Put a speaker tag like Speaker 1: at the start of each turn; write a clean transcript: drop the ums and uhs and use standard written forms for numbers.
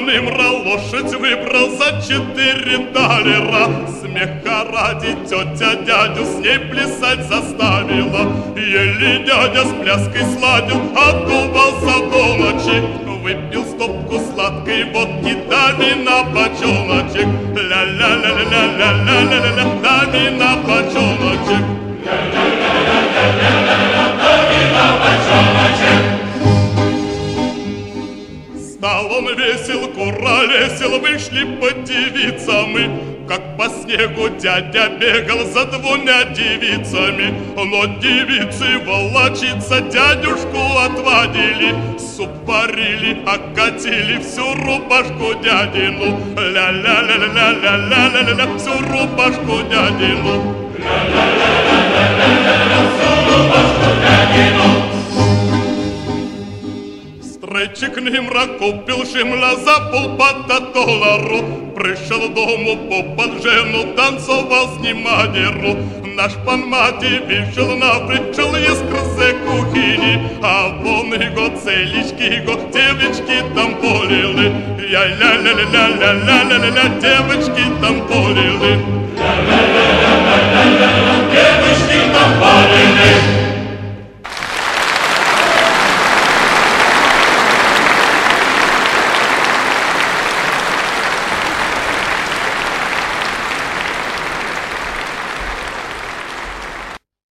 Speaker 1: Мра лошадь выбрал за 4 талера. Смеха ради тетя дядю с ней плясать заставила. Еле дядя с пляской сладил, отдувался до ночи. Выпил стопку сладкой водки, да вина бочоночек. Ля-ля-ля-ля-ля-ля-ля-ля-ля, да вина бочоночек. Стал он весел, куролесил, вышли под девицами. Как по снегу дядя бегал за 2 девицами. Но девицы волочиться дядюшку отводили. Супарили, окатили всю рубашку дядину. Ля-ля-ля-ля-ля-ля-ля-ля, всю рубашку дядину. Ля-ля-ля-ля-ля-ля-ля, всю рубашку дядину. Стройчик Мра купил шимля за $5. Пришел дому попад жену, танцевал с ним мадеру. Наш пан маті вийшов на причал із краси кухні, а вони го целічки, го девочки там полили. Я-ля-ля-ля-ля-ля-ля-ля-ля, девочки там полили. Ля-ля-ля-ля-ля-ля-ля, девочки там полили.